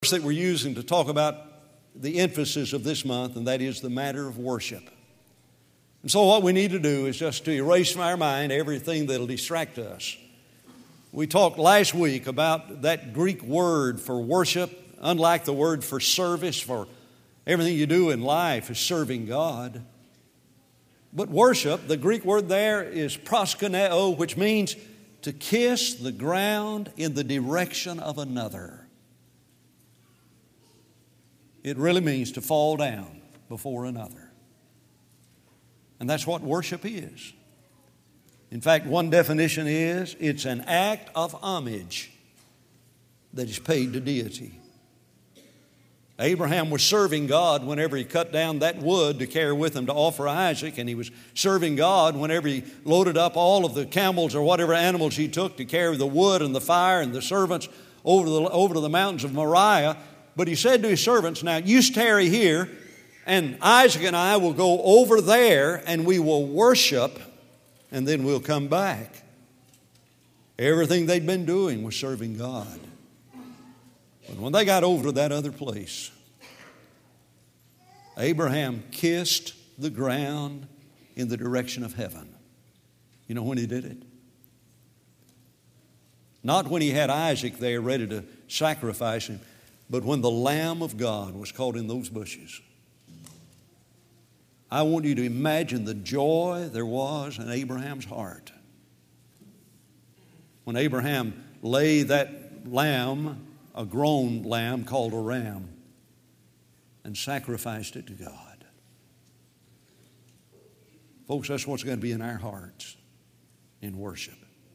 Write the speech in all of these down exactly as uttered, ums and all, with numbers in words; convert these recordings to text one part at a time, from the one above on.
that we're using to talk about the emphasis of this month, and that is the matter of worship. And so what we need to do is just to erase from our mind everything that'll distract us. We talked last week about that Greek word for worship, unlike the word for service, for everything you do in life is serving God. But worship, the Greek word there is proskuneo, which means to kiss the ground in the direction of another. It really means to fall down before another. And that's what worship is. In fact, one definition is it's an act of homage that is paid to deity. Abraham was serving God whenever he cut down that wood to carry with him to offer Isaac, and he was serving God whenever he loaded up all of the camels or whatever animals he took to carry the wood and the fire and the servants over, the, over to the mountains of Moriah. But he said to his servants, now you tarry here, and Isaac and I will go over there and we will worship, and then we'll come back. Everything they'd been doing was serving God. But when they got over to that other place, Abraham kissed the ground in the direction of heaven. You know when he did it? Not when he had Isaac there ready to sacrifice him, but when the Lamb of God was caught in those bushes. I want you to imagine the joy there was in Abraham's heart. When Abraham laid that lamb, a grown lamb called a ram, and sacrificed it to God. Folks, that's what's going to be in our hearts in worship.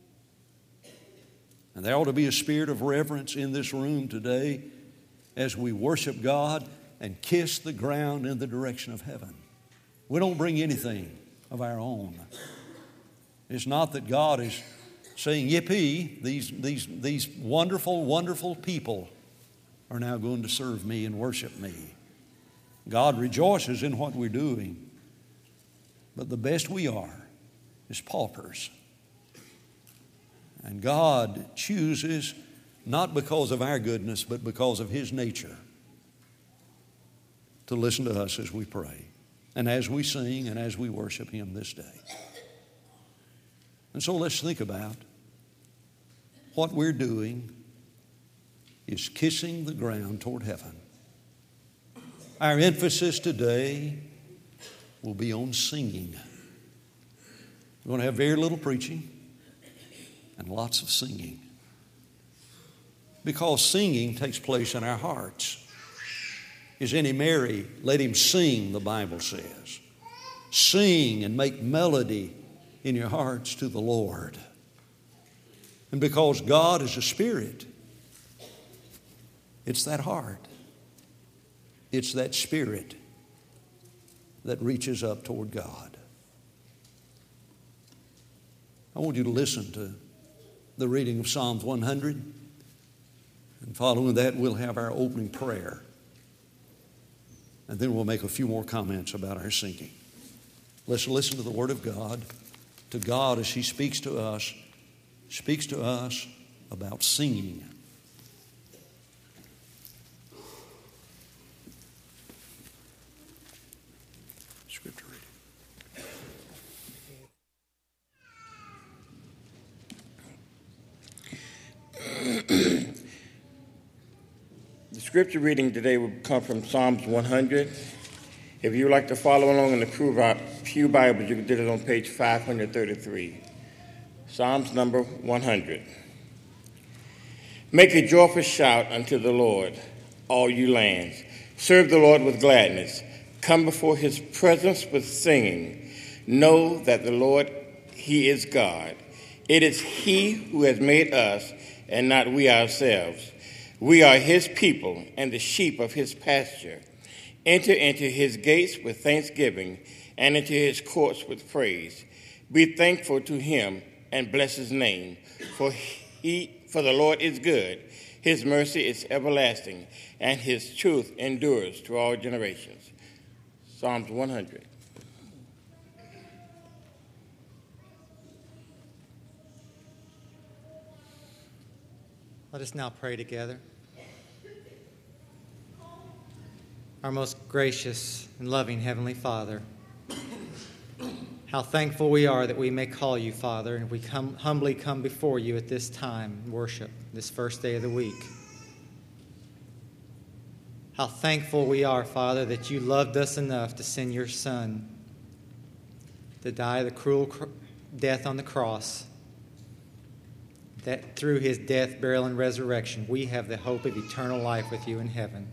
And there ought to be a spirit of reverence in this room today as we worship God and kiss the ground in the direction of heaven. We don't bring anything of our own. It's not that God is saying, yippee, these, these, these wonderful, wonderful people are now going to serve me and worship me. God rejoices in what we're doing. But the best we are is paupers. And God chooses, not because of our goodness, but because of His nature, to listen to us as we pray and as we sing and as we worship Him this day. And so let's think about what we're doing is kissing the ground toward heaven. Our emphasis today will be on singing. We're going to have very little preaching and lots of singing. Because singing takes place in our hearts. Is any merry? Let him sing, the Bible says. Sing and make melody in your hearts to the Lord. And because God is a spirit, it's that heart, it's that spirit that reaches up toward God. I want you to listen to the reading of Psalms one hundred. And following that, we'll have our opening prayer. And then we'll make a few more comments about our singing. Let's listen to the Word of God, to God as He speaks to us, speaks to us about singing. Scripture reading. The scripture reading today will come from Psalms one hundred. If you would like to follow along in the Pew Bibles, you can do it on page five thirty-three. Psalms number one hundred. Make a joyful shout unto the Lord, all you lands. Serve the Lord with gladness. Come before His presence with singing. Know that the Lord, He is God. It is He who has made us, and not we ourselves. We are His people and the sheep of His pasture. Enter into His gates with thanksgiving and into His courts with praise. Be thankful to Him and bless His name. For he, for the Lord is good. His mercy is everlasting, and His truth endures to all generations. Psalms one hundred. Let us now pray together. Our most gracious and loving Heavenly Father, how thankful we are that we may call you Father, and we come, humbly come before you at this time in worship, this first day of the week. How thankful we are, Father, that you loved us enough to send your Son to die the cruel cr- death on the cross, that through his death, burial, and resurrection, we have the hope of eternal life with you in heaven.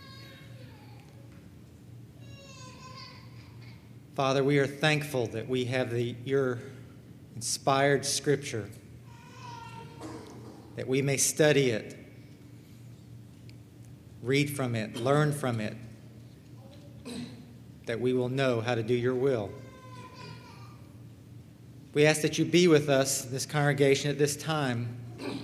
Father, we are thankful that we have the, your inspired Scripture, that we may study it, read from it, learn from it, that we will know how to do your will. We ask that you be with us, this congregation, at this time.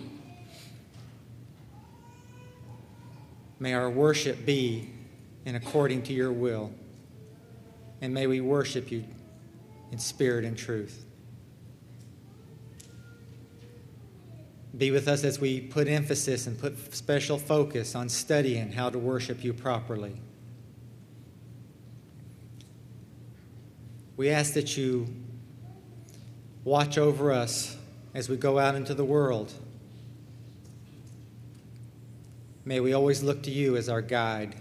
May our worship be in according to your will. And may we worship you in spirit and truth. Be with us as we put emphasis and put special focus on studying how to worship you properly. We ask that you watch over us as we go out into the world. May we always look to you as our guide.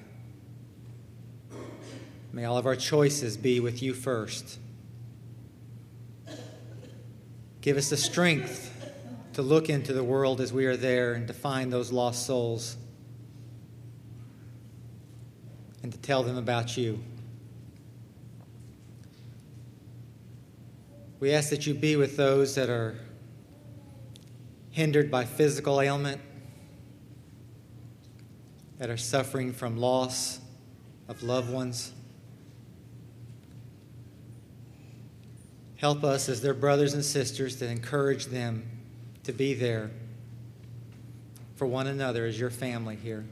May all of our choices be with you first. Give us the strength to look into the world as we are there and to find those lost souls and to tell them about you. We ask that you be with those that are hindered by physical ailment, that are suffering from loss of loved ones. Help us as their brothers and sisters to encourage them to be there for one another as your family here.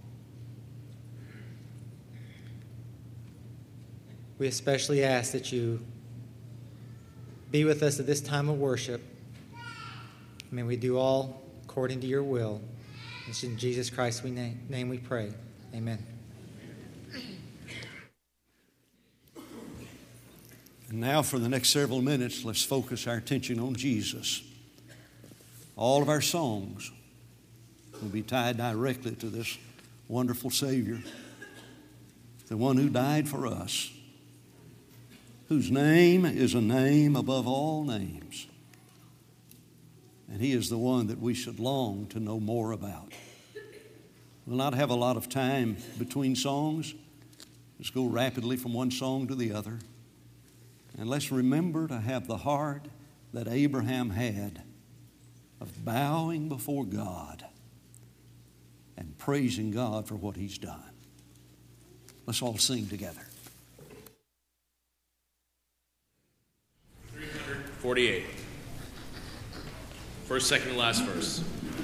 We especially ask that you be with us at this time of worship. May we do all according to your will. It's in Jesus Christ's name, name we pray. Amen. And now for the next several minutes, let's focus our attention on Jesus. All of our songs will be tied directly to this wonderful Savior, the one who died for us, whose name is a name above all names. And he is the one that we should long to know more about. We'll not have a lot of time between songs. Let's go rapidly from one song to the other. And let's remember to have the heart that Abraham had of bowing before God and praising God for what he's done. Let's all sing together. three forty-eight. First, second, and last verse.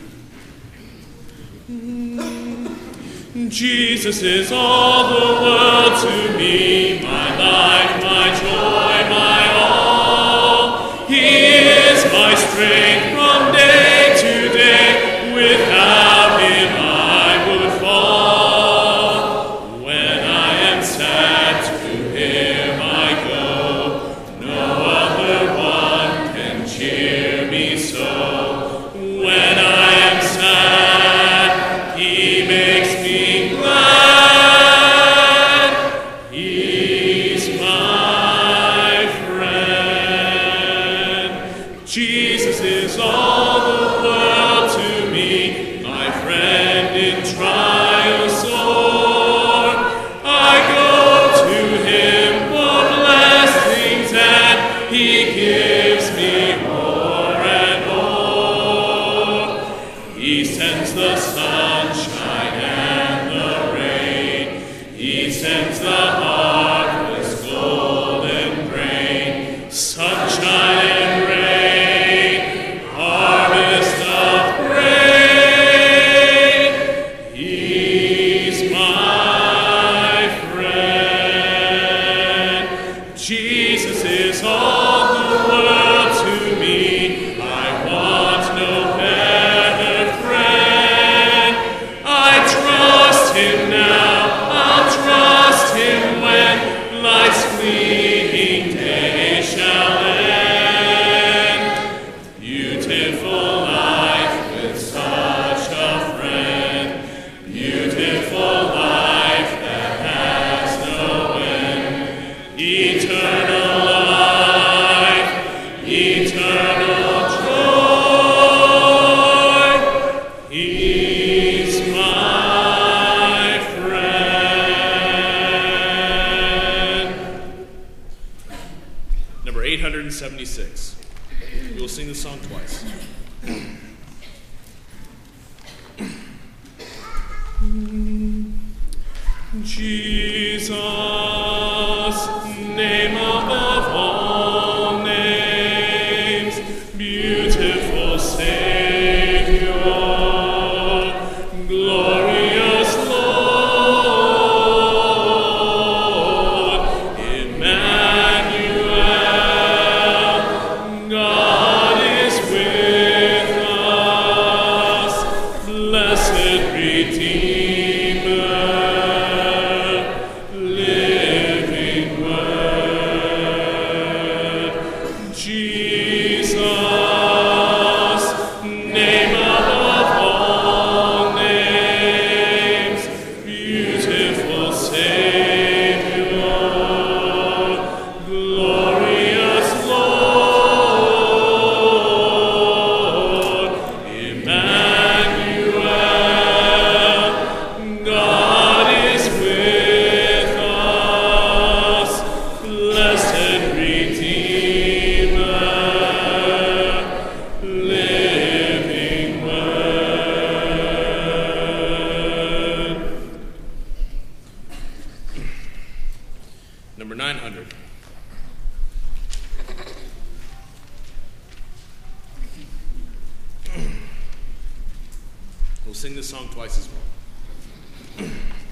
Jesus is all the world to me, my life, my joy, my all. He is my strength from day to day. Without him I would fall. When I am sad, to him I go. No other one can cheer me so. When I am sad, he makes me glad. He's my friend. Jesus is beautiful life that has no end, eternal life, eternal joy. He's my friend. Number eight hundred seventy-six. We will sing the song twice. Jesus, name above all names, beautiful Savior, glorious Lord, Emmanuel, God is with us, blessed Redeemer. Number nine hundred. We'll sing this song twice as well.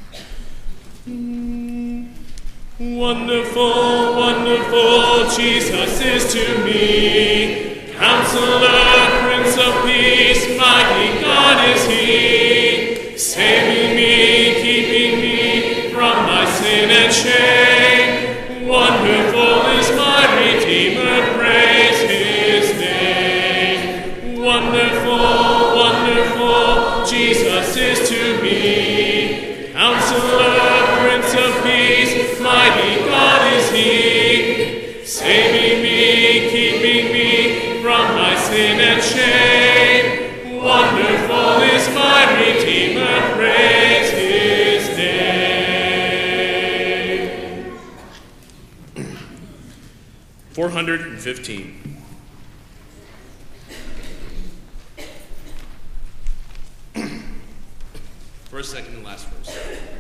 Wonderful, wonderful Jesus is to me. Counselor, Prince of Peace, mighty God is He. Saving me, keeping me from my sin and shame. Wonderful is my Redeemer, praise His name. Wonderful, wonderful Jesus is to me. Counselor, Prince of Peace, mighty God is He. Saving me, keeping me from my sin and shame. Wonderful is my Redeemer, praise His name. four hundred fifteen. First, second, and last verse.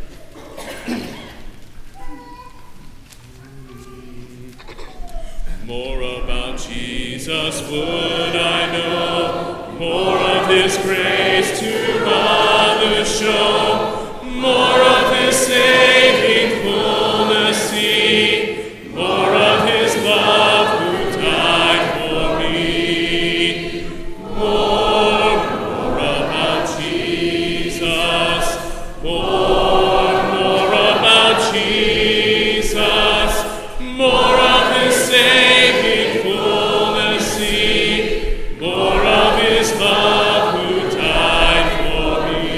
More about Jesus would I know, more of His grace to others show, more of His saving fullness see, more of His love who died for me. More, more about Jesus, more, more about Jesus, more of His saving fullness see, more of His love who died for me.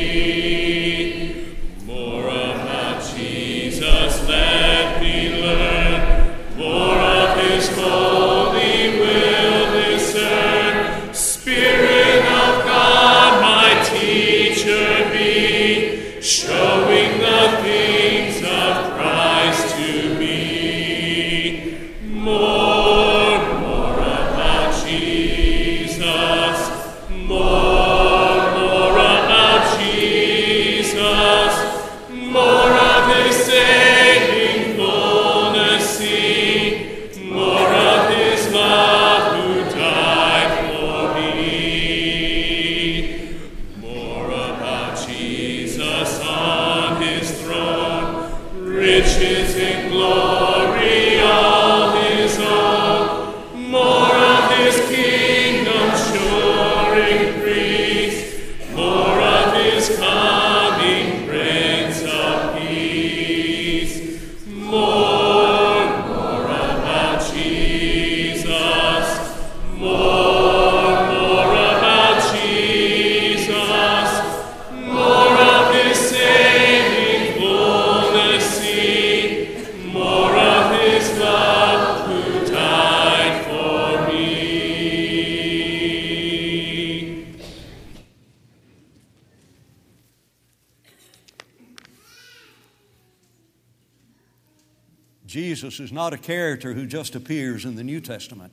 More about Jesus, let me learn, more of His holy will discern. Spirit of God, my teacher be, showing the things of Christ to me. More, more about Jesus, more, more about Jesus, more of His saving fullness see, more of His love who died for me. More about Jesus on His throne, riches and glory all His own. More of His kingdom sure increase, more of His coming Prince of Peace. More, more about Jesus, more, more about Jesus, more of His saving Jesus is not a character who just appears in the New Testament.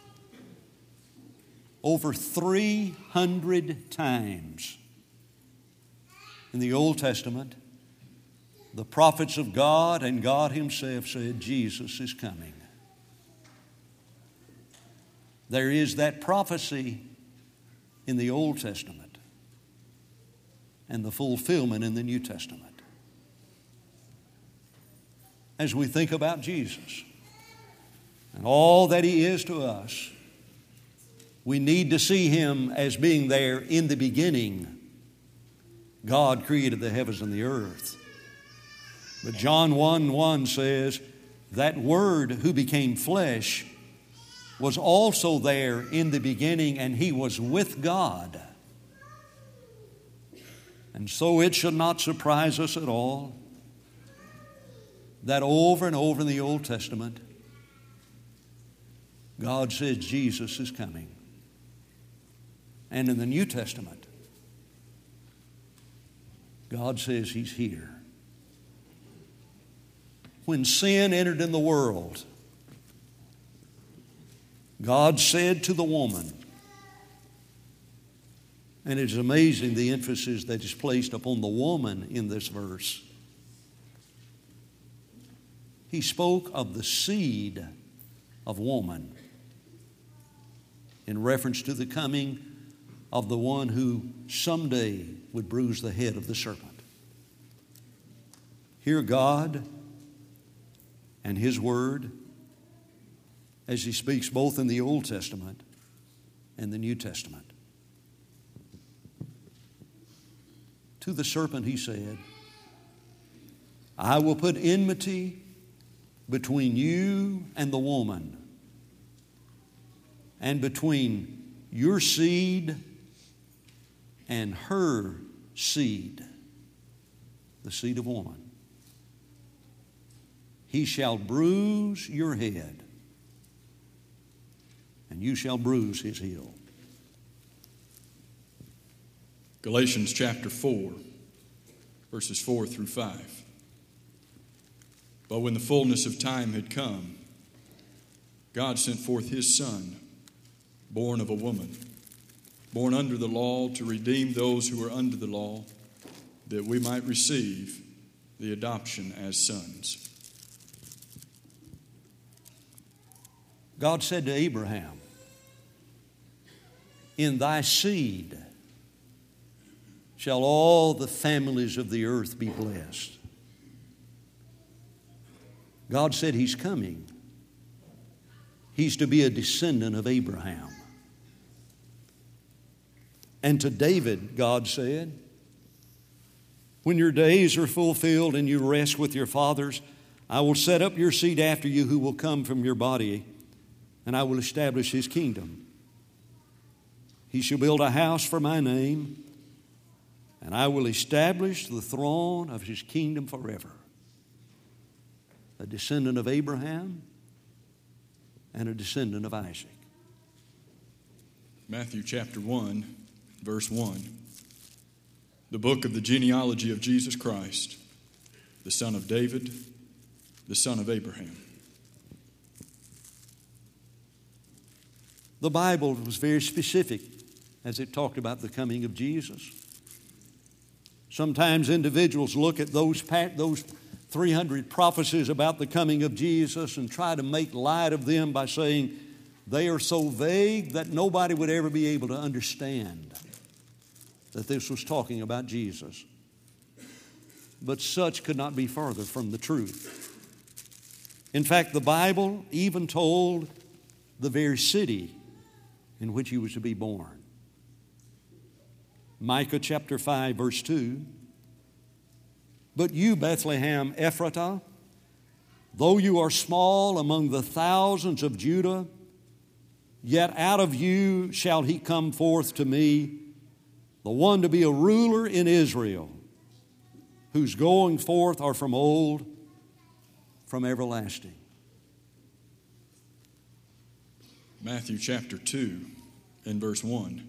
Over three hundred times in the Old Testament, the prophets of God and God Himself said, Jesus is coming. There is that prophecy in the Old Testament and the fulfillment in the New Testament. As we think about Jesus and all that He is to us, we need to see Him as being there in the beginning. God created the heavens and the earth. But John one one says, that Word who became flesh was also there in the beginning, and He was with God. And so it should not surprise us at all that over and over in the Old Testament, God says Jesus is coming. And in the New Testament, God says He's here. When sin entered in the world, God said to the woman, and it's amazing the emphasis that is placed upon the woman in this verse. He spoke of the seed of woman in reference to the coming of the one who someday would bruise the head of the serpent. Hear God and His Word as He speaks both in the Old Testament and the New Testament. To the serpent He said, I will put enmity between you and the woman, and between your seed and her seed, the seed of woman. He shall bruise your head, and you shall bruise his heel. Galatians chapter four, verses four through five. But when the fullness of time had come, God sent forth His Son, born of a woman, born under the law, to redeem those who were under the law, that we might receive the adoption as sons. God said to Abraham, in thy seed shall all the families of the earth be blessed. God said He's coming. He's to be a descendant of Abraham. And to David, God said, when your days are fulfilled and you rest with your fathers, I will set up your seed after you who will come from your body, and I will establish His kingdom. He shall build a house for my name, and I will establish the throne of His kingdom forever. A descendant of Abraham and a descendant of Isaac. Matthew chapter one, verse one. The book of the genealogy of Jesus Christ, the son of David, the son of Abraham. The Bible was very specific as it talked about the coming of Jesus. Sometimes individuals look at those those three hundred prophecies about the coming of Jesus and try to make light of them by saying they are so vague that nobody would ever be able to understand that this was talking about Jesus. But such could not be farther from the truth. In fact, the Bible even told the very city in which He was to be born. Micah chapter five, verse two. But you, Bethlehem Ephratah, though you are small among the thousands of Judah, yet out of you shall He come forth to me, the one to be a ruler in Israel, whose going forth are from old, from everlasting. Matthew chapter two and verse one.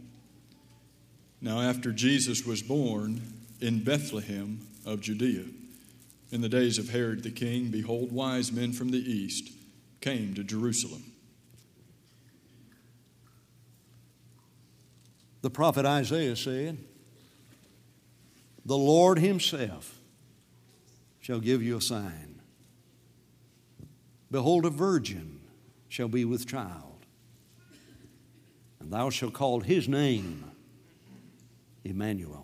Now after Jesus was born in Bethlehem of Judea, In the days of Herod the king, behold, wise men from the east came to Jerusalem. The prophet Isaiah said, the Lord himself shall give you a sign. Behold, a virgin shall be with child, and thou shalt call his name Emmanuel.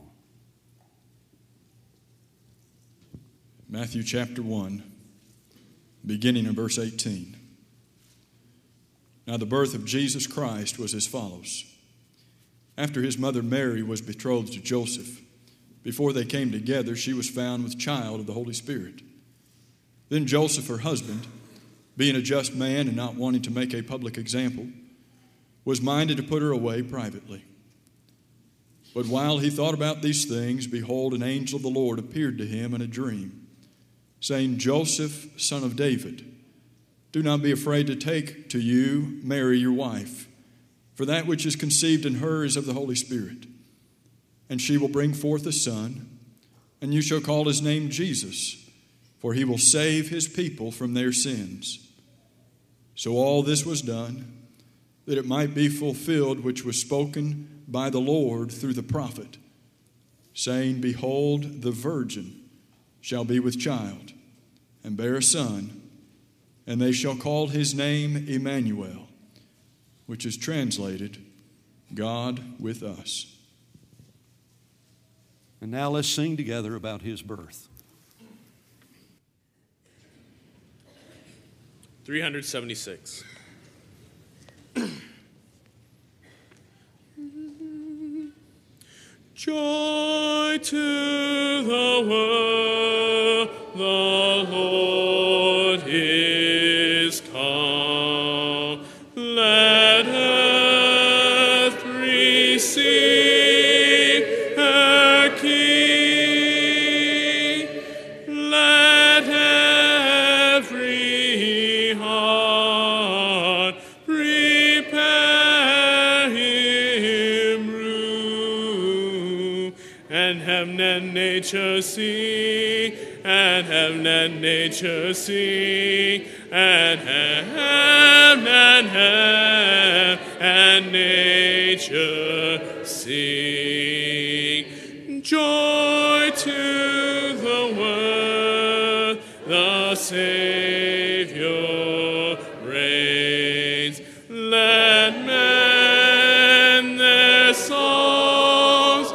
Matthew chapter one, beginning in verse eighteen. Now the birth of Jesus Christ was as follows. After his mother Mary was betrothed to Joseph, before they came together, she was found with child of the Holy Spirit. Then Joseph, her husband, being a just man and not wanting to make a public example, was minded to put her away privately. But while he thought about these things, behold, an angel of the Lord appeared to him in a dream, saying, Joseph, son of David, do not be afraid to take to you Mary your wife, for that which is conceived in her is of the Holy Spirit. And she will bring forth a son, and you shall call his name Jesus, for he will save his people from their sins. So all this was done, that it might be fulfilled which was spoken by the Lord through the prophet, saying, behold, the virgin shall be with child, and bear a son, and they shall call his name Emmanuel, which is translated, God with us. And now let's sing together about his birth. three seventy-six. Joy to the world, the Lord is come. Let earth receive her King. Let every heart prepare him room. And heaven and nature sing, and heaven and nature sing, and heaven and heaven and nature sing. Joy to the world, the Savior reigns. Let men their songs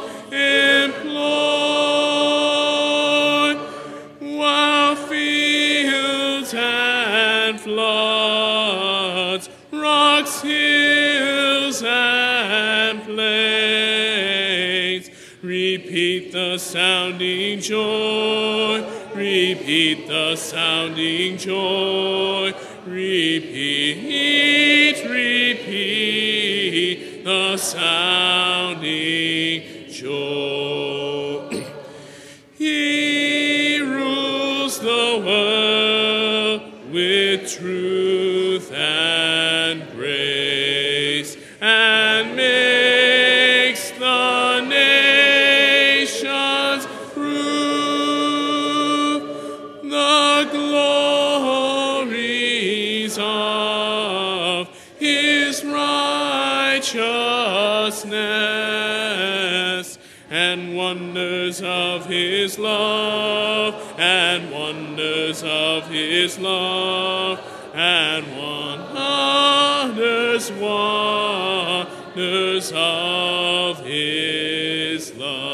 employ, while fields and floods, rocks, hills, and plains repeat the sounding joy, repeat the sounding joy, repeat, repeat the sounding joy. He rules the world with truth and grace, and makes the nations prove the glories of his righteousness, and wonders of his love, and wonders of his love, and wonders, wonders of his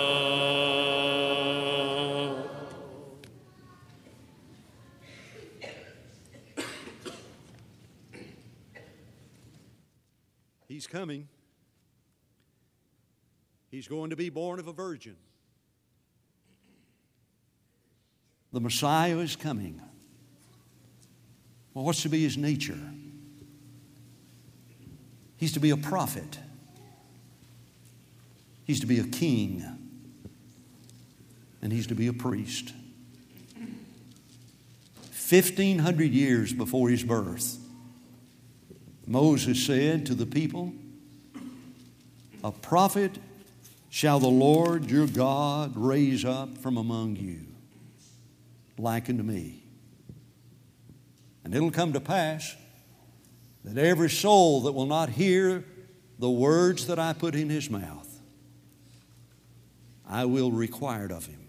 love. He's coming. He's going to be born of a virgin. The Messiah is coming. Well, what's to be his nature? He's to be a prophet. He's to be a king. And he's to be a priest. Fifteen hundred years before his birth, Moses said to the people, a prophet shall the Lord your God raise up from among you. like unto me. And it'll come to pass that every soul that will not hear the words that I put in his mouth, I will require it of him.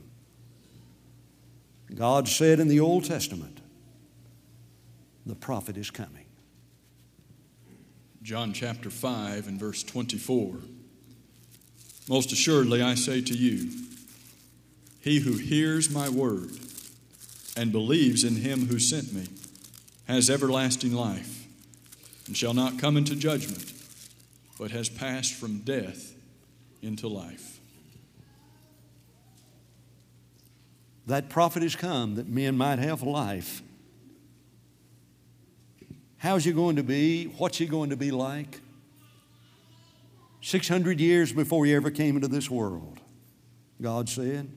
God said in the Old Testament, the prophet is coming. John chapter five and verse twenty-four. Most assuredly I say to you, he who hears my word and believes in him who sent me has everlasting life, and shall not come into judgment, but has passed from death into life. That prophet has come that men might have life. How's he going to be? What's he going to be like? six hundred years before he ever came into this world, God said,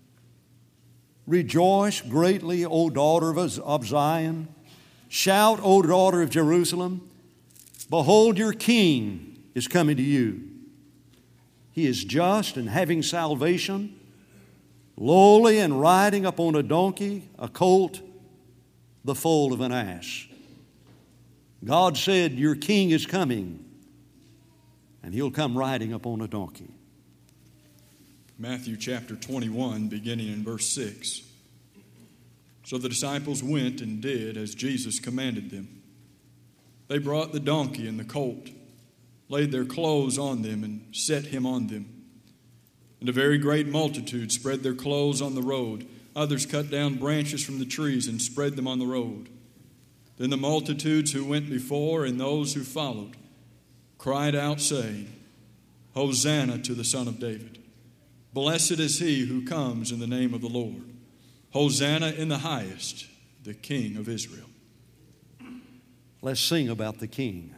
rejoice greatly, O daughter of Zion. Shout, O daughter of Jerusalem. Behold, your king is coming to you. He is just and having salvation, lowly and riding upon a donkey, a colt, the foal of an ass. God said, your king is coming, and he'll come riding upon a donkey. Matthew chapter twenty-one, beginning in verse six. So the disciples went and did as Jesus commanded them. They brought the donkey and the colt, laid their clothes on them, and set him on them. And a very great multitude spread their clothes on the road. Others cut down branches from the trees and spread them on the road. Then the multitudes who went before and those who followed cried out, saying, Hosanna to the Son of David. Blessed is he who comes in the name of the Lord. Hosanna in the highest, the King of Israel. Let's sing about the King.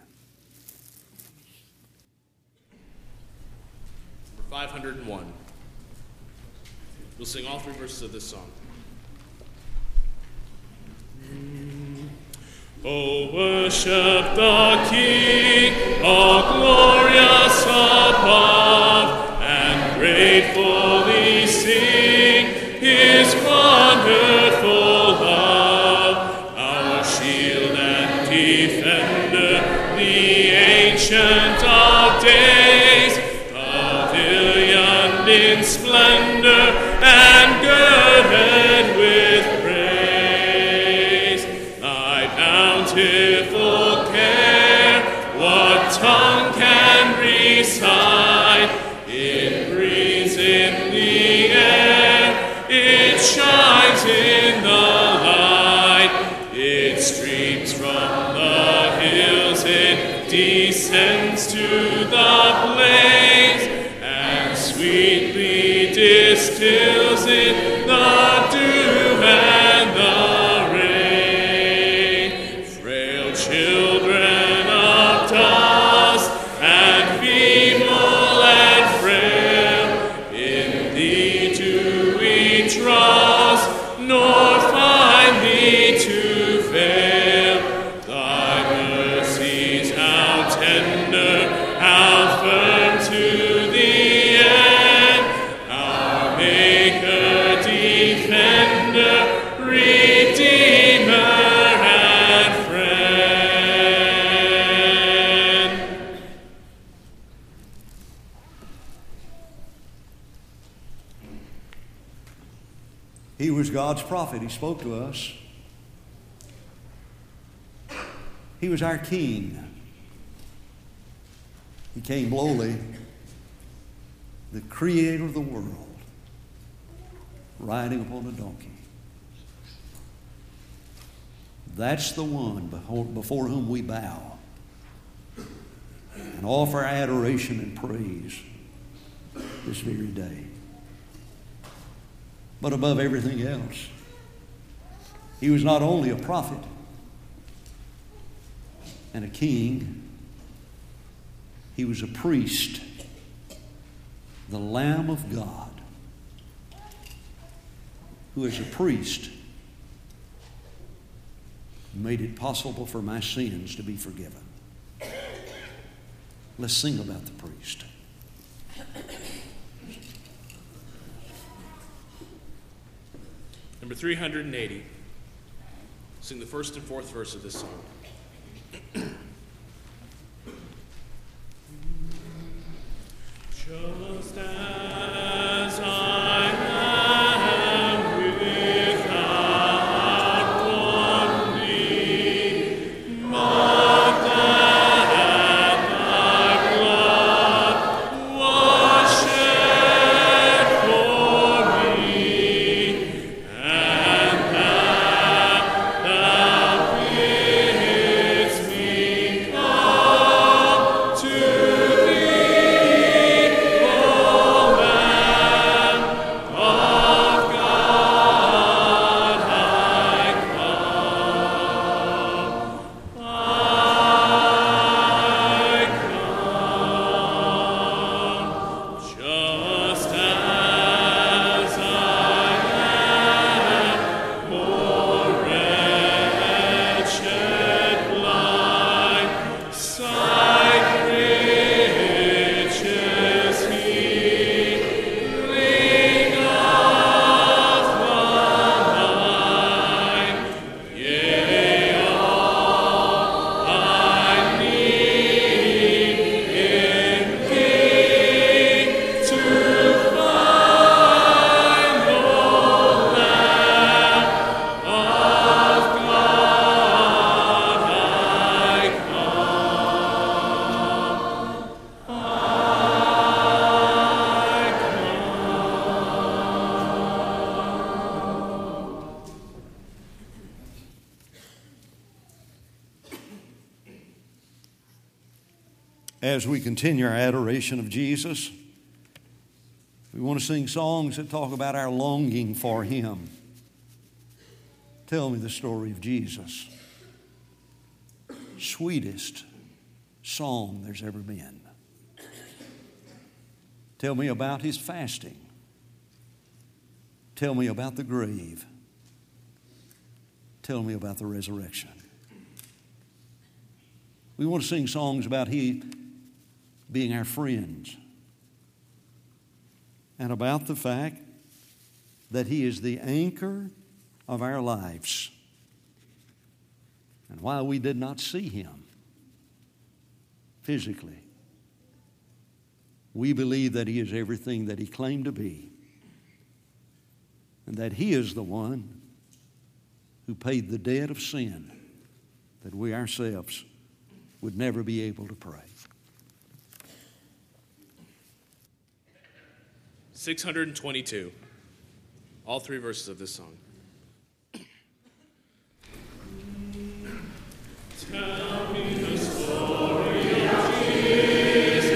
Number five hundred one. We'll sing all three verses of this song. Oh, worship the King, all glorious above, and gratefully sing his wonderful love. Our shield and defender, the Ancient of Days, pavilioned in splendor and girded with praise. Thy bountiful care, what tongue can recite? It breathes in the air, it shines in the light, it streams from the hills, it descends to the plains, and sweetly distills in the dew and the rain. Frail children of dust and feeble and frail, in thee do we trust, nor find thee to fail. Thy mercies how tender, how firm to the end, our Maker, Defender, Redeemer, and Friend. He was God's prophet. He spoke to us. He was our King. He came lowly, the Creator of the world, riding upon a donkey. That's the one before whom we bow and offer adoration and praise this very day. But above everything else, he was not only a prophet and a king, he was a priest, the Lamb of God, who as a priest made it possible for my sins to be forgiven. Let's sing about the priest. Number number three hundred eighty. Sing the first and fourth verse of this song. Just as I am without one plea, but that thy blood was shed for me, and that thou bidst me come to thee, O Lamb of God, I come, I come, just as I am, poor wretched blind, sight riches healing of mine, yea, all I need in thee to find, O Lamb of God, I come, I As we continue our adoration of Jesus, we want to sing songs that talk about our longing for Him. Tell me the story of Jesus. Sweetest song there's ever been. Tell me about His fasting. Tell me about the grave. Tell me about the resurrection. We want to sing songs about He being our friends, and about the fact that He is the anchor of our lives. And while we did not see Him physically, we believe that He is everything that He claimed to be, and that He is the one who paid the debt of sin that we ourselves would never be able to pay. six hundred twenty-two. All three verses of this song. Tell me the story of Jesus.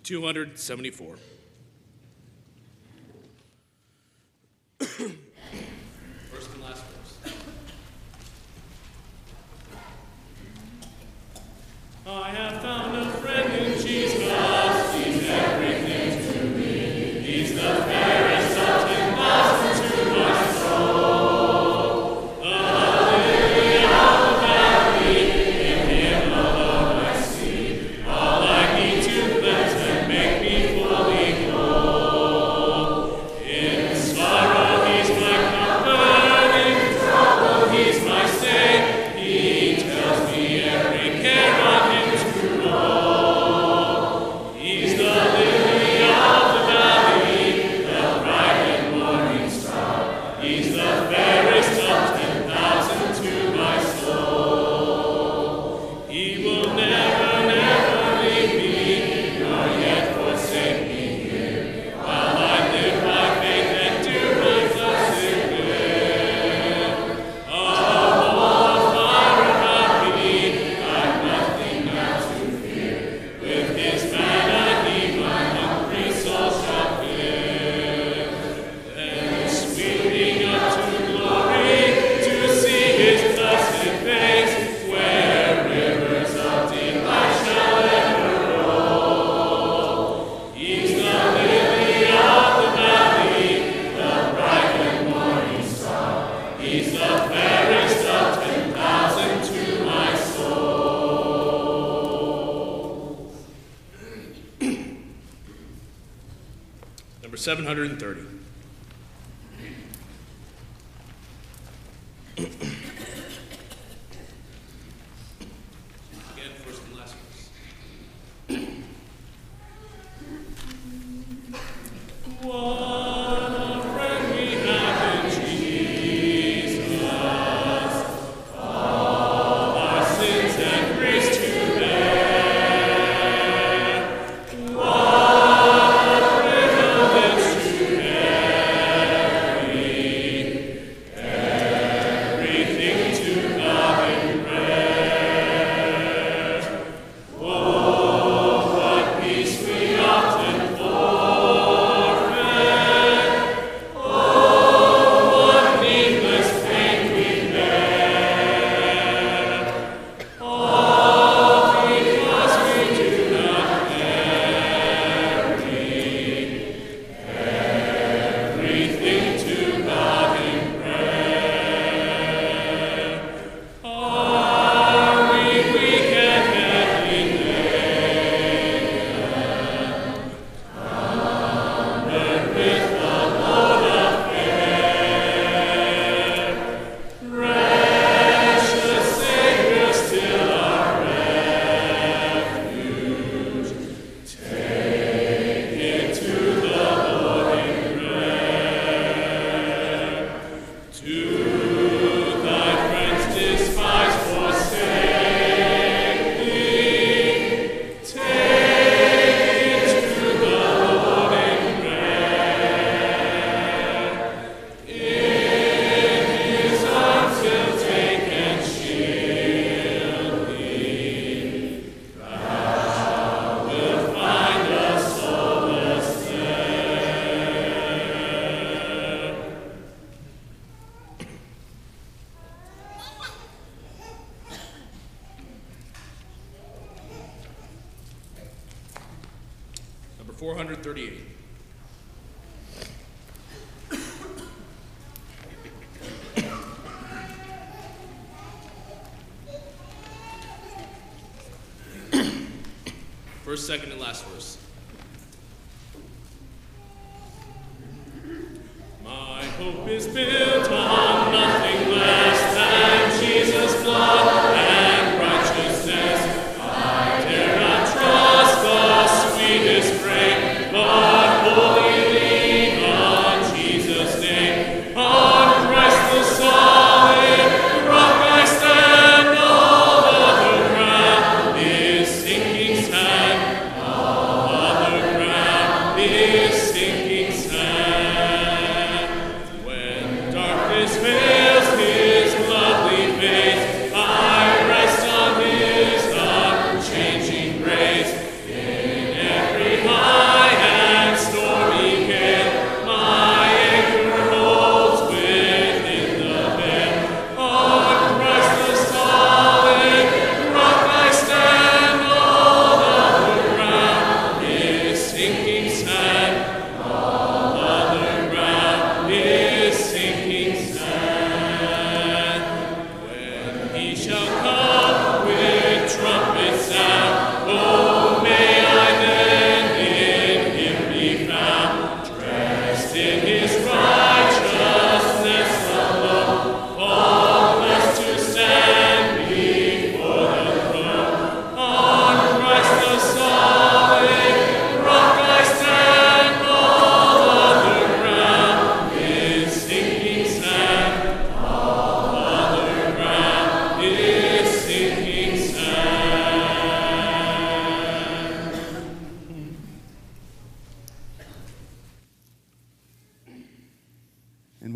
two hundred seventy-four. First and last verse. I have found a friend in Jesus. He's everything to me. He's the fairest of ten thousand to my soul. The lily of the valley, in him alone I see. All I need to cleanse and make me fully whole. In sorrow he's my comfort, in trouble he's my stay. He tells me every care on him to roll. He's the lily of the valley, the bright and morning star. He's the fairest of ten thousand to my soul. He will never, never leave me, nor yet forsake me here, while I live by faith and do my blessed will. Oh, all fire about me, I've nothing now to fear. With his manna he my hungry soul shall fill. Then sweeping up to glory, to see his blessed face, where rivers of delight shall ever roll. He's the lily of the valley, the bright and morning star. He's the fairest of ten thousand to my soul. Number seven hundred thirty. Again, first and last verse. What a friend we have in Jesus, all our sins and griefs to bear. What a privilege to carry everything to God in prayer. Oh, what peace we often forfeit. Oh, what needless pain we bear. All because we do not carry everything to God in prayer. Are we weak and heavy laden, covered with the load of care? Precious Savior, still our refuge. Take it to the Lord in prayer. To thy friends despised forsake thee. Take it to the Lord in prayer. In his arms he'll take and shield thee. Thou wilt find a solace there. Number four hundred thirty-eight. First, second, and last verse. My hope is built on nothing less than Jesus' blood and righteousness. I dare not trust the sweetest frame, but wholly lean on Jesus' name. On Christ the solid rock I stand, all other ground is sinking sand. All other ground is sinking sand. When dark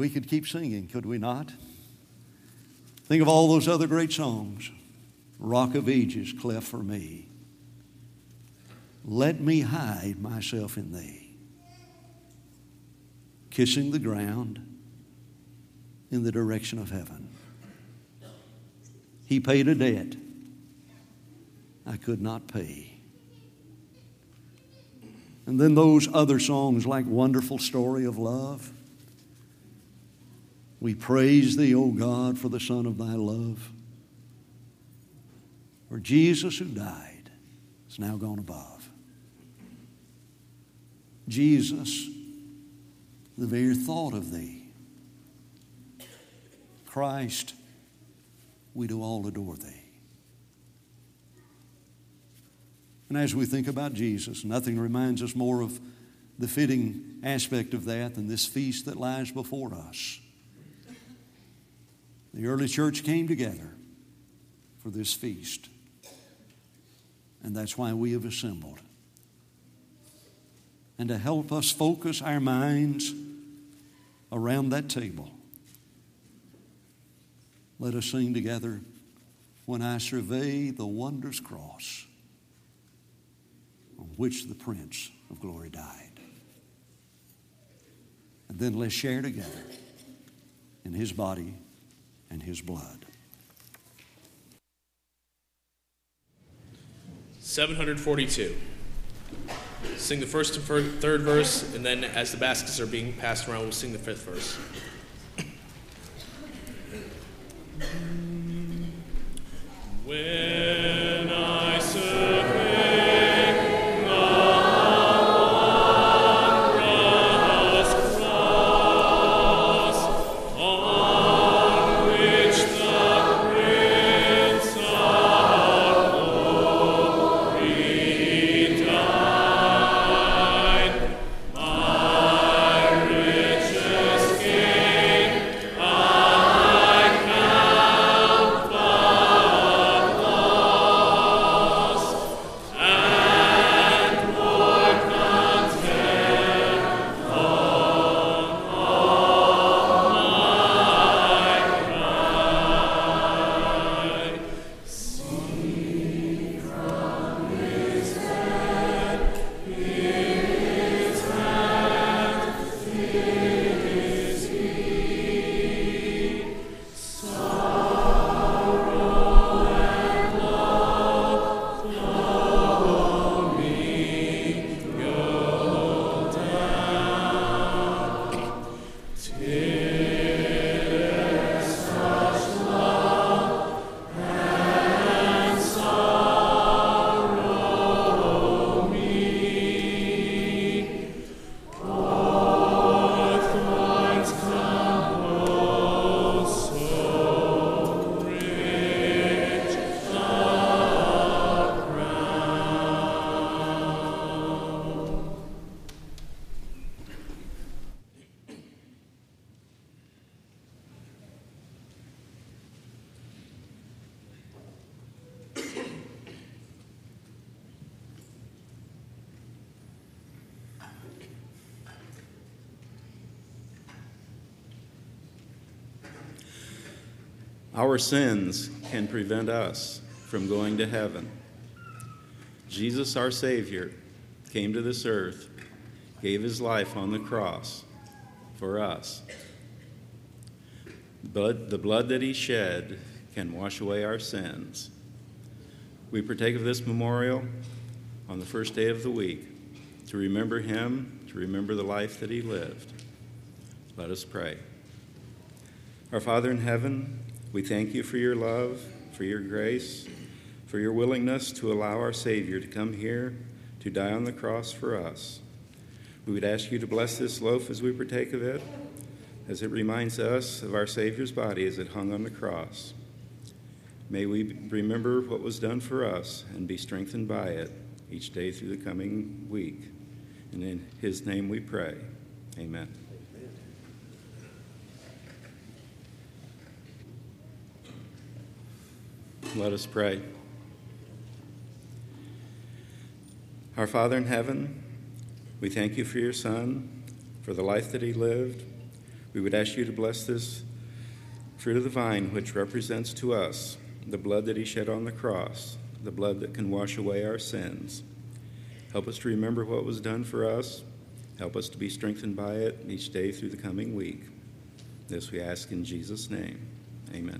we could keep singing, could we not? Think of all those other great songs. Rock of Ages, cleft for me. Let me hide myself in thee. Kissing the ground in the direction of heaven. He paid a debt I could not pay. And then those other songs like Wonderful Story of Love. We praise thee, O God, for the Son of thy love. For Jesus who died is now gone above. Jesus, the very thought of thee. Christ, we do all adore thee. And as we think about Jesus, nothing reminds us more of the fitting aspect of that than this feast that lies before us. The early church came together for this feast. And that's why we have assembled. And to help us focus our minds around that table, let us sing together, When I Survey the Wondrous Cross on which the Prince of Glory died. And then let's share together in His body and His blood. seven forty-two. Sing the first and third verse, and then as the baskets are being passed around, we'll sing the fifth verse. When I survey Our sins can prevent us from going to heaven. Jesus, our Savior, came to this earth, gave his life on the cross for us. But the blood that he shed can wash away our sins. We partake of this memorial on the first day of the week to remember him, to remember the life that he lived. Let us pray. Our Father in heaven, we thank you for your love, for your grace, for your willingness to allow our Savior to come here to die on the cross for us. We would ask you to bless this loaf as we partake of it, as it reminds us of our Savior's body as it hung on the cross. May we remember what was done for us and be strengthened by it each day through the coming week. And in his name we pray. Amen. Let us pray. Our Father in heaven, we thank you for your Son, for the life that he lived. We would ask you to bless this fruit of the vine, which represents to us the blood that he shed on the cross, the blood that can wash away our sins. Help us to remember what was done for us. Help us to be strengthened by it each day through the coming week. This we ask in Jesus' name. Amen.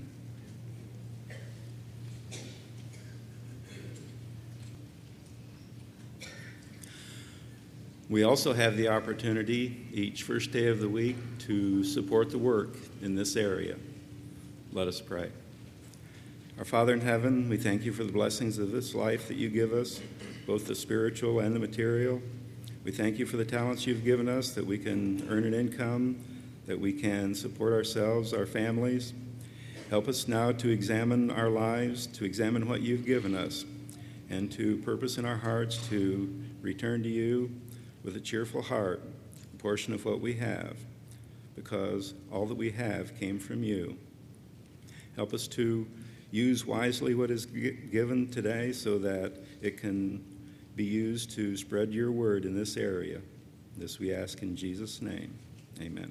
We also have the opportunity each first day of the week to support the work in this area. Let us pray. Our Father in heaven, we thank you for the blessings of this life that you give us, both the spiritual and the material. We thank you for the talents you've given us, that we can earn an income, that we can support ourselves, our families. Help us now to examine our lives, to examine what you've given us, and to purpose in our hearts to return to you with a cheerful heart, a portion of what we have, because all that we have came from you. Help us to use wisely what is g- given today so that it can be used to spread your word in this area. This we ask in Jesus' name. Amen.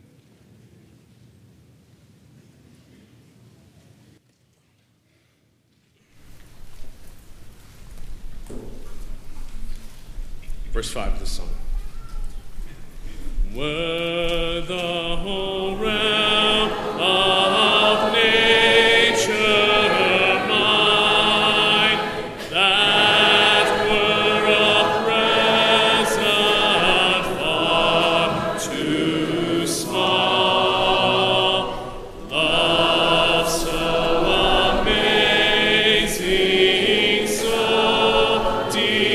Verse five of the song. Were the whole realm of nature mine, that were a present far too small, love so amazing, so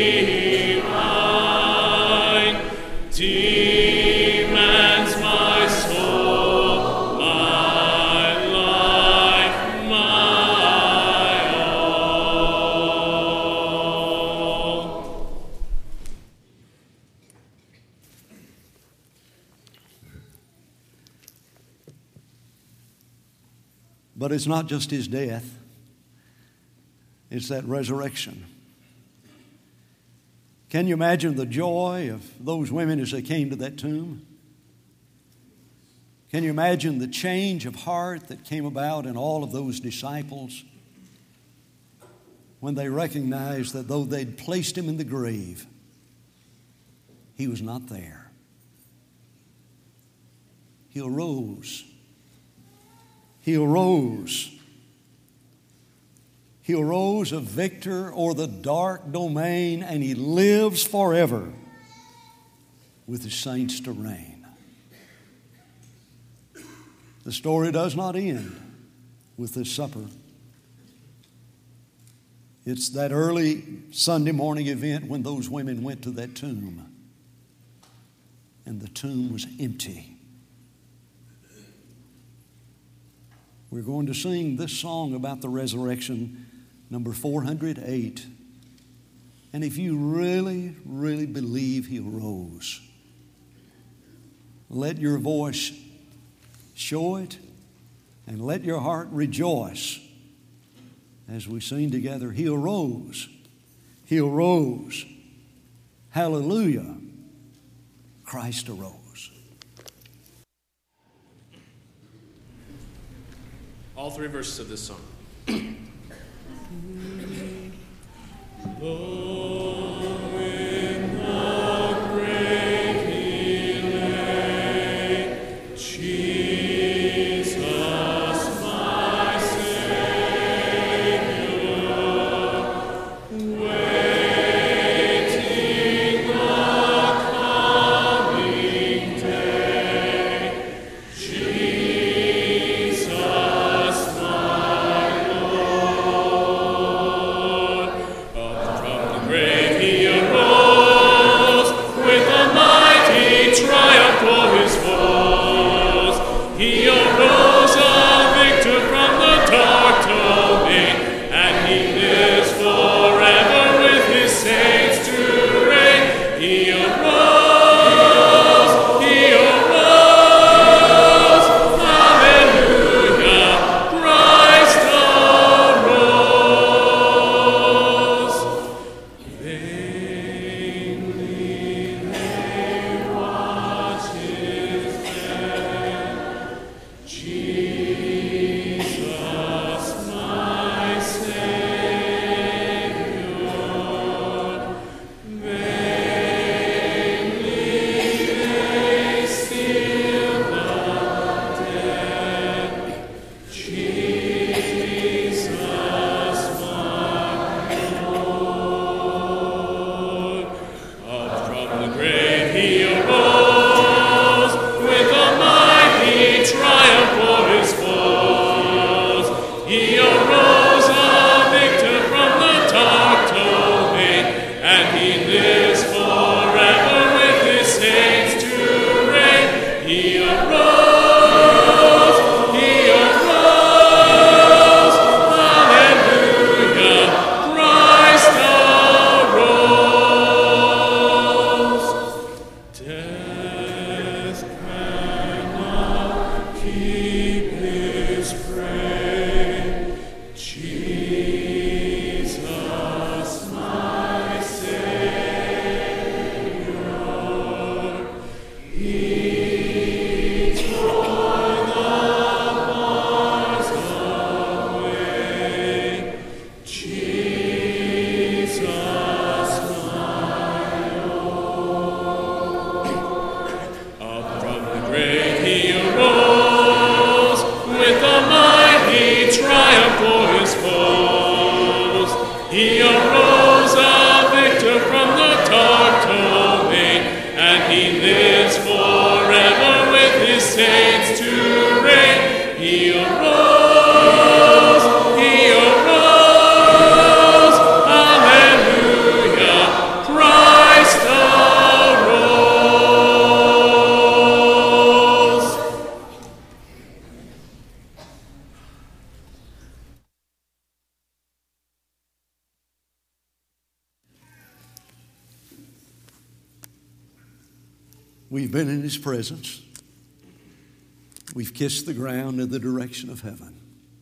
divine, demands my soul, my life, my all. But it's not just his death, it's that resurrection. Can you imagine the joy of those women as they came to that tomb? Can you imagine the change of heart that came about in all of those disciples when they recognized that though they'd placed him in the grave, he was not there? He arose. He arose. He arose a victor o'er the dark domain, and he lives forever with his saints to reign. The story does not end with this supper. It's that early Sunday morning event when those women went to that tomb, and the tomb was empty. We're going to sing this song about the resurrection, number four hundred eight. And if you really, really believe he arose, let your voice show it, and let your heart rejoice as we sing together, he arose, he arose, hallelujah, Christ arose. All three verses of this song. Oh, in the grave he lay, Jesus, my Savior, waiting the coming day. Jesus, my Lord, of the We've been in His presence. We've kissed the ground in the direction of heaven.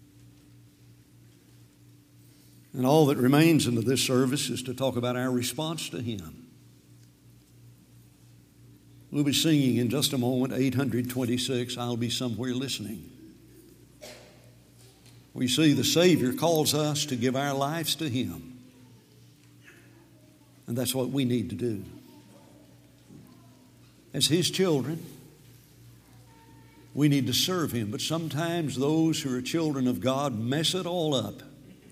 And all that remains into this service is to talk about our response to Him. We'll be singing in just a moment, eight twenty-six, I'll Be Somewhere Listening. We see the Savior calls us to give our lives to Him. And that's what we need to do. As His children, we need to serve Him. But sometimes those who are children of God mess it all up.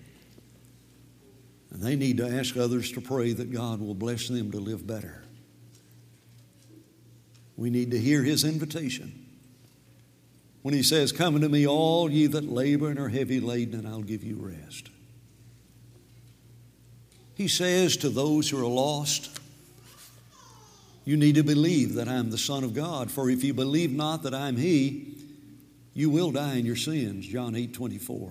And they need to ask others to pray that God will bless them to live better. We need to hear His invitation when He says, "Come unto me, all ye that labor and are heavy laden, and I'll give you rest." He says to those who are lost, you need to believe that I'm the Son of God. For if you believe not that I'm He, you will die in your sins. John eight twenty-four.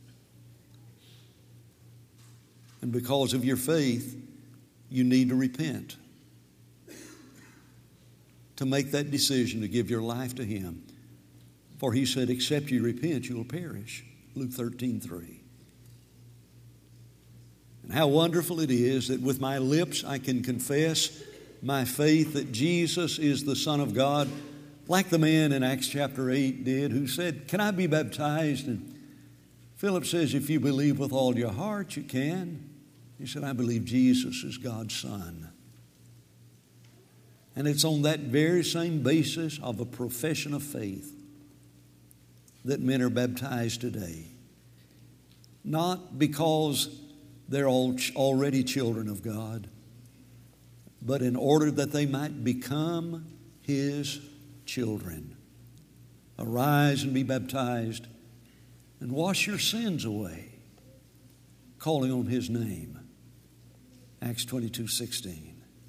And because of your faith, you need to repent. To make that decision to give your life to Him. For He said, except you repent, you will perish. Luke thirteen three. And how wonderful it is that with my lips I can confess my faith that Jesus is the Son of God, like the man in Acts chapter eight did, who said, "Can I be baptized?" And Philip says, "If you believe with all your heart, you can." He said, "I believe Jesus is God's Son." And it's on that very same basis of a profession of faith that men are baptized today. Not because they're all already children of God, but in order that they might become His children. Arise and be baptized and wash your sins away, calling on His name. Acts twenty-two sixteen.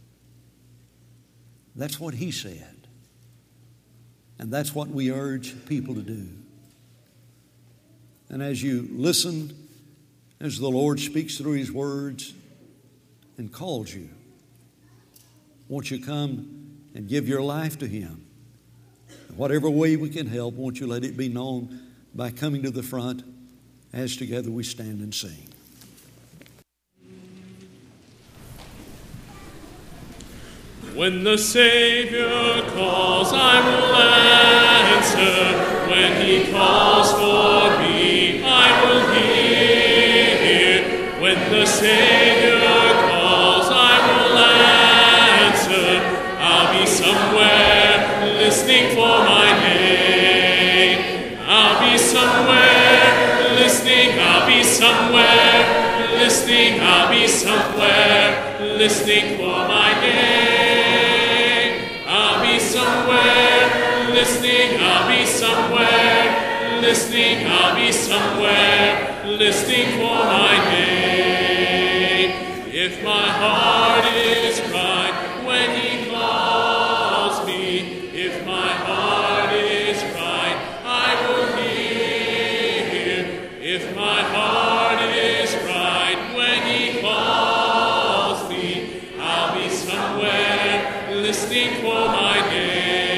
That's what He said. And that's what we urge people to do. And as you listen, as the Lord speaks through His words and calls you, won't you come and give your life to Him? Whatever way we can help, won't you let it be known by coming to the front as together we stand and sing. When the Savior calls, I will answer. When He calls for me, I will hear. When the Savior calls, I will answer. I'll be somewhere listening for my name. I'll be somewhere listening. I'll be somewhere listening. I'll be somewhere listening for my name. Somewhere listening, I'll be somewhere listening, I'll be somewhere listening for my name. If my heart is right when He calls me, if my heart is right, I will hear. If my heart is right when He calls me, I'll be somewhere listening for my name.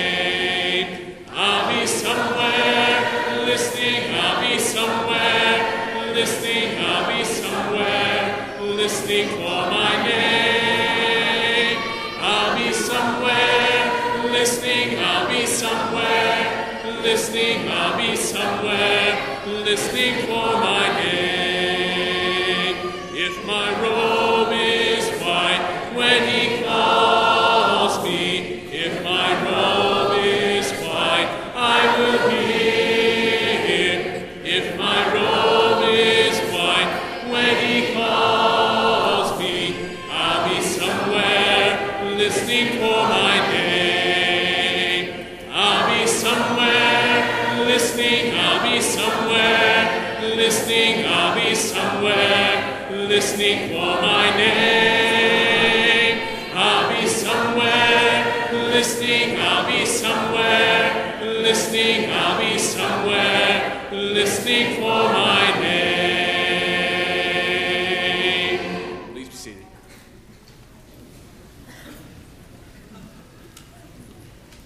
Listening, I'll be somewhere listening for my name. I'll be somewhere listening, I'll be somewhere listening, I'll be somewhere listening for my name. If my robe is white when He calls me, if my robe is white, I will hear. If my robe is white when He calls me, I'll be somewhere listening for my name. I'll be somewhere listening, I'll be somewhere listening, I'll be somewhere listening for my name. I'll be somewhere listening, I'll be somewhere listening, I'll be somewhere listening for my name. Please be seated.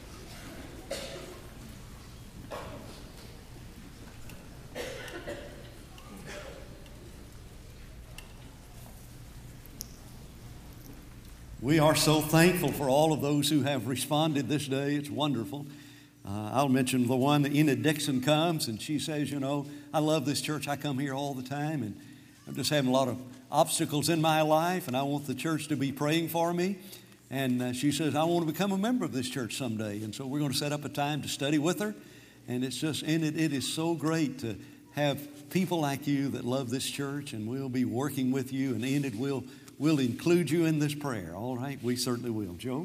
We are so thankful for all of those who have responded this day. It's wonderful. Uh, I'll mention the one that Enid Dixon comes, and she says, you know, I love this church. I come here all the time, and I'm just having a lot of obstacles in my life, and I want the church to be praying for me. And uh, she says, I want to become a member of this church someday. And so we're going to set up a time to study with her. And it's just, and it, it is so great to have people like you that love this church, and we'll be working with you, and Enid will We'll include you in this prayer. All right? We certainly will. Joe?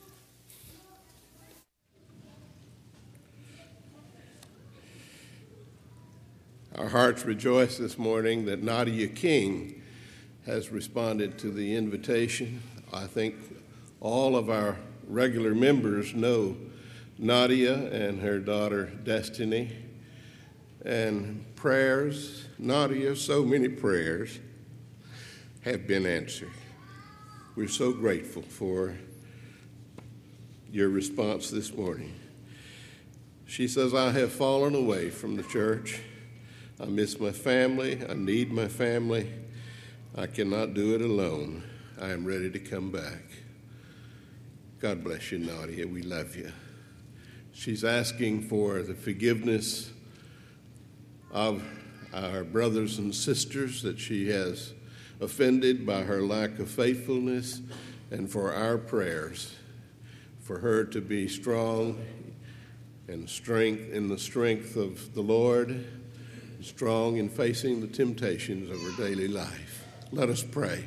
Our hearts rejoice this morning that Nadia King has responded to the invitation. I think all of our regular members know Nadia and her daughter Destiny. And prayers, Nadia, so many prayers have been answered. We're so grateful for your response this morning. She says, I have fallen away from the church. I miss my family. I need my family. I cannot do it alone. I am ready to come back. God bless you, Nadia. We love you. She's asking for the forgiveness of our brothers and sisters that she has offended by her lack of faithfulness, and for our prayers, for her to be strong and strength in the strength of the Lord, strong in facing the temptations of her daily life. Let us pray.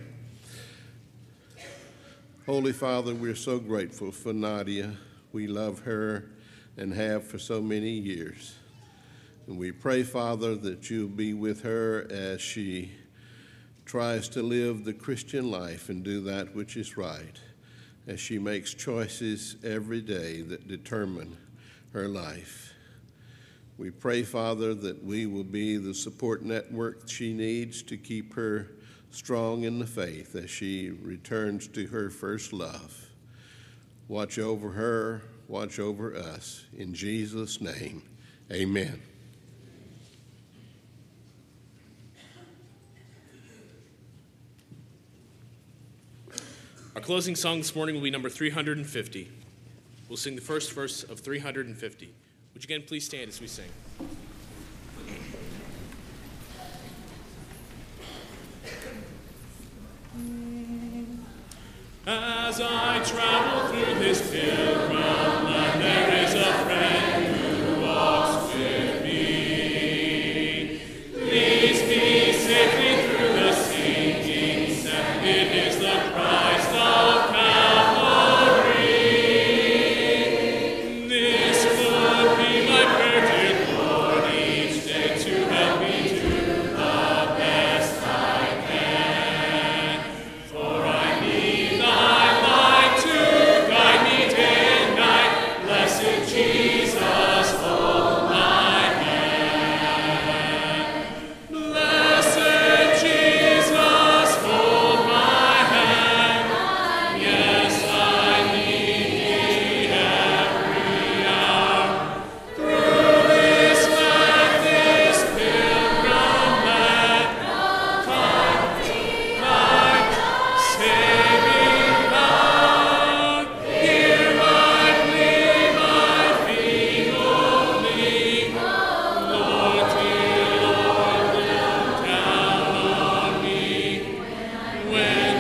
Holy Father, we're so grateful for Nadia. We love her and have for so many years. And we pray, Father, that you'll be with her as she tries to live the Christian life and do that which is right, as she makes choices every day that determine her life. We pray, Father, that we will be the support network she needs to keep her strong in the faith as she returns to her first love. Watch over her, watch over us. In Jesus' name, amen. Our closing song this morning will be number three hundred fifty. We'll sing the first verse of three hundred fifty. Would you again please stand as we sing? As I travel through this pilgrim land, there is a friend who walks with me. Leads me safely through the sinking sand. It is the Christ of Calvary. This would be my prayer, dear Lord, each day to help me do the best I can. For I need thy light to guide me day and night. Blessed Jesus, hold my hand. Blessed Jesus, hold my hand. Yes, I need thee every hour. Through this land, this pilgrim land, come, light, saving love. Here I plea my feeble need. Lord, dear Lord, look down on me when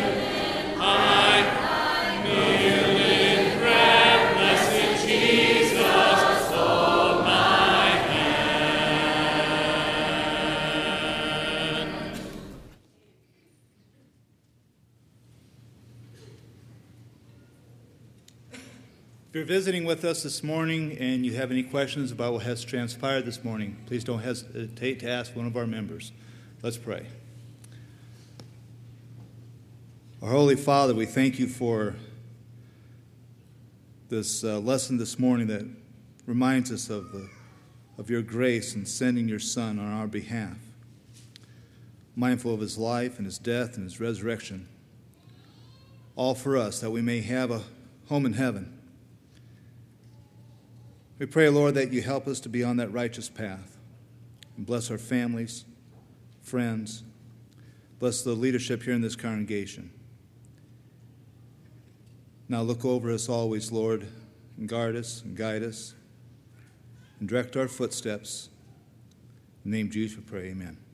I kneel in prayer. Blessed Jesus, hold my hand. If you're visiting with us this morning and you have any questions about what has transpired this morning, please don't hesitate to ask one of our members. Let's pray. Our Holy Father, we thank you for this uh, lesson this morning that reminds us of, the, of your grace in sending your Son on our behalf, mindful of his life and his death and his resurrection, all for us that we may have a home in heaven. We pray, Lord, that you help us to be on that righteous path and bless our families, friends, bless the leadership here in this congregation. Now look over us always, Lord, and guard us and guide us and direct our footsteps. In the name of Jesus we pray, amen.